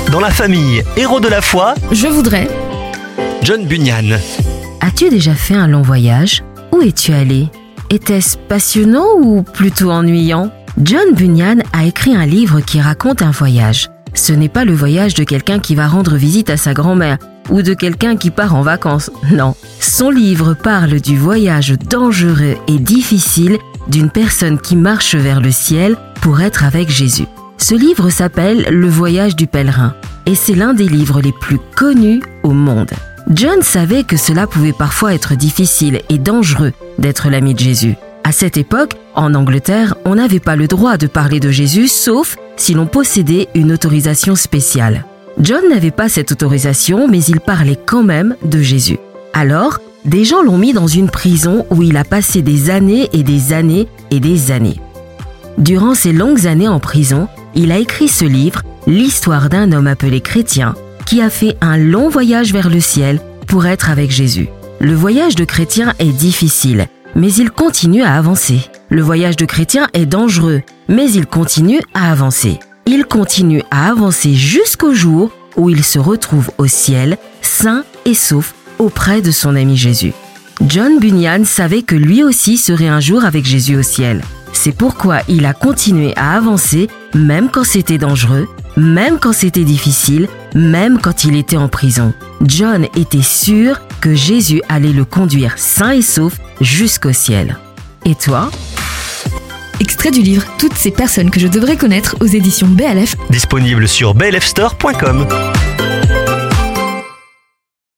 Dans la famille Héros de la foi, Je voudrais. John Bunyan. As-tu déjà fait un long voyage? Où es-tu allé? Était-ce passionnant ou plutôt ennuyant? John Bunyan a écrit un livre qui raconte un voyage. Ce n'est pas le voyage de quelqu'un qui va rendre visite à sa grand-mère ou de quelqu'un qui part en vacances, non. Son livre parle du voyage dangereux et difficile d'une personne qui marche vers le ciel pour être avec Jésus. Ce livre s'appelle « Le voyage du pèlerin » et c'est l'un des livres les plus connus au monde. John savait que cela pouvait parfois être difficile et dangereux d'être l'ami de Jésus. À cette époque, en Angleterre, on n'avait pas le droit de parler de Jésus sauf si l'on possédait une autorisation spéciale. John n'avait pas cette autorisation, mais il parlait quand même de Jésus. Alors, des gens l'ont mis dans une prison où il a passé des années et des années et des années. Durant ces longues années en prison, il a écrit ce livre, l'histoire d'un homme appelé chrétien, qui a fait un long voyage vers le ciel pour être avec Jésus. Le voyage de chrétien est difficile, mais il continue à avancer. Le voyage de chrétien est dangereux, mais il continue à avancer. Il continue à avancer jusqu'au jour où il se retrouve au ciel, sain et sauf, auprès de son ami Jésus. John Bunyan savait que lui aussi serait un jour avec Jésus au ciel. C'est pourquoi il a continué à avancer, même quand c'était dangereux, même quand c'était difficile, même quand il était en prison. John était sûr que Jésus allait le conduire sain et sauf jusqu'au ciel. Et toi? Extrait du livre Toutes ces personnes que je devrais connaître aux éditions BLF. Disponible sur blfstore.com.